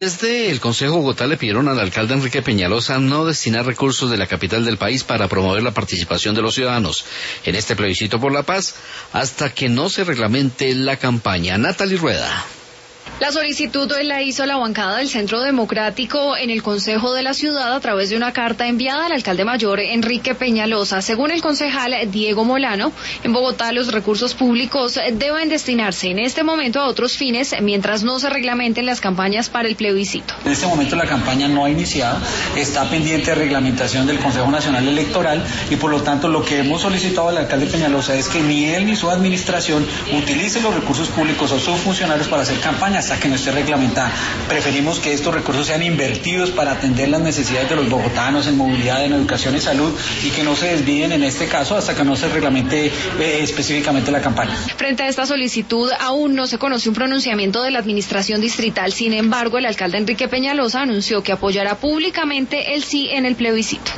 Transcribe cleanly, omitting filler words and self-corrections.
Desde el Consejo de Bogotá le pidieron al alcalde Enrique Peñalosa no destinar recursos de la capital del país para promover la participación de los ciudadanos en este plebiscito por la paz hasta que no se reglamente la campaña. Natalie Rueda. La solicitud la hizo la bancada del Centro Democrático en el Consejo de la Ciudad a través de una carta enviada al alcalde mayor Enrique Peñalosa. Según el concejal Diego Molano, en Bogotá los recursos públicos deben destinarse en este momento a otros fines mientras no se reglamenten las campañas para el plebiscito. En este momento la campaña no ha iniciado, está pendiente de reglamentación del Consejo Nacional Electoral y por lo tanto lo que hemos solicitado al alcalde Peñalosa es que ni él ni su administración utilice los recursos públicos o sus funcionarios para hacer campaña hasta que no esté reglamentada. Preferimos que estos recursos sean invertidos para atender las necesidades de los bogotanos en movilidad, en educación y salud y que no se desvíen en este caso hasta que no se reglamente específicamente la campaña. Frente a esta solicitud aún no se conoce un pronunciamiento de la administración distrital. Sin embargo, el alcalde Enrique Peñalosa anunció que apoyará públicamente el sí en el plebiscito.